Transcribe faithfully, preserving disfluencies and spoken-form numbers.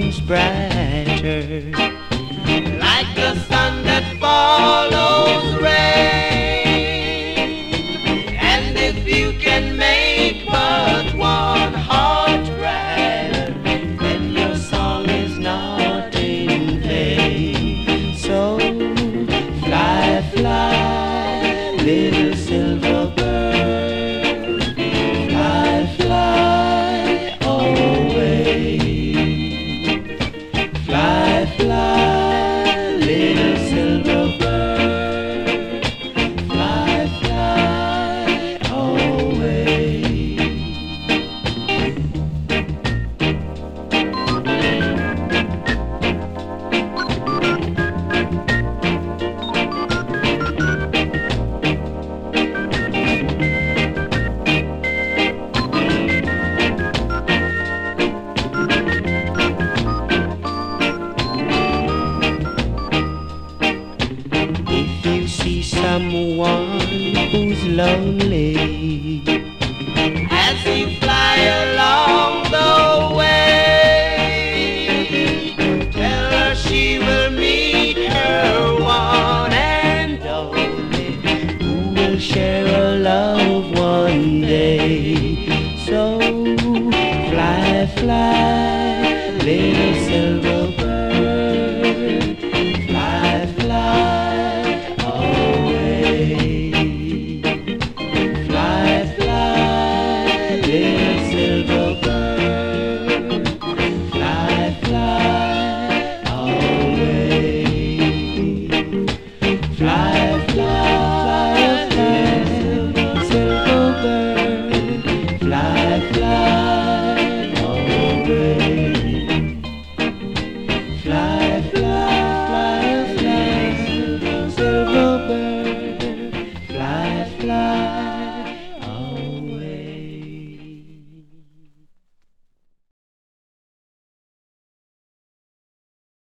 shines brighter, like the sun that follows rain. And if you can make but one heart brighter, then your song is not in vain. So fly, fly, little silver bird, fly, fly away. Fly, fly, little silver bird, fly, fly away. If you see someone who's lonely as you fly along the way, tell her she will meet her one and only, who will share a love one day. So fly, fly, little silver bird, fly, fly away. Fly, fly, little silver bird, fly, fly away. Fly, fly.